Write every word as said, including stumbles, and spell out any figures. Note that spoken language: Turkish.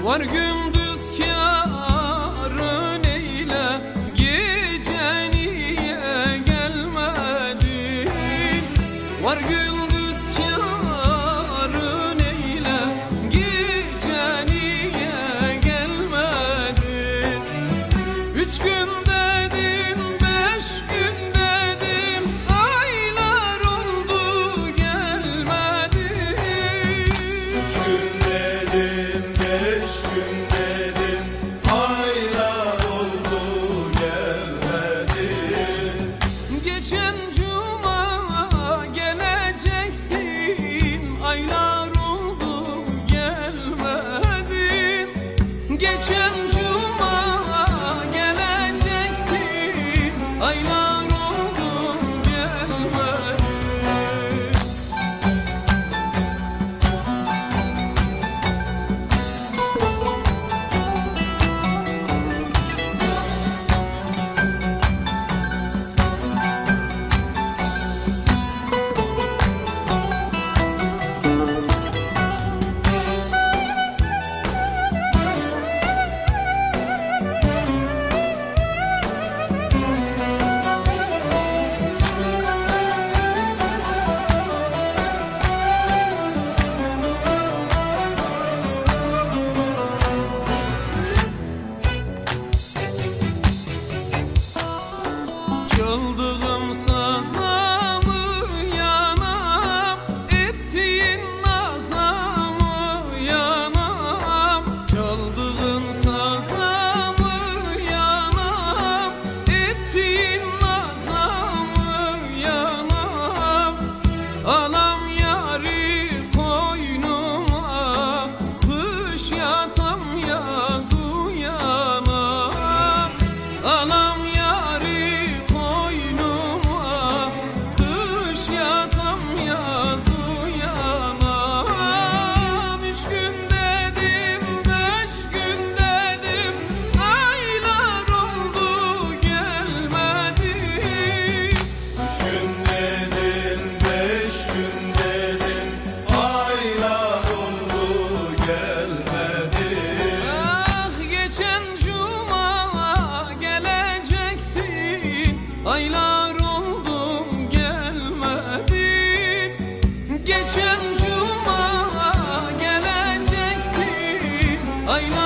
Var gündüz kârın eyle, gece niye gelmedin? Var gündüz kârın eyle, gece niye gelmedin? Üç gün dedim, beş gün dedim, aylar oldu gelmedin. Üç gün dedim, beş gün dedim, aylar oldu gelmedin. Geçen cuma gelecektin, aylar oldu gelmedin. Geçen cuma gelecektin, aylar oldu gelmedin. Çaldığım saza mı yanam, ettiğin naza mı yanam? Çaldığın saza mı yanam, ettiğin naza mı yanam? Alam yari koynuma, kış yatam yaz uyanam. Alam yari koynuma, kış yatam yaz uyanam. Üç gün dedim, beş gün dedim, aylar oldu gelmedin. Üç gün dedim, beş gün dedim, aylar oldu gelmedin. Ah, geçen cuma gelecektin, aylar oldu gelmedin. Geçen cuma gelecektin, aylar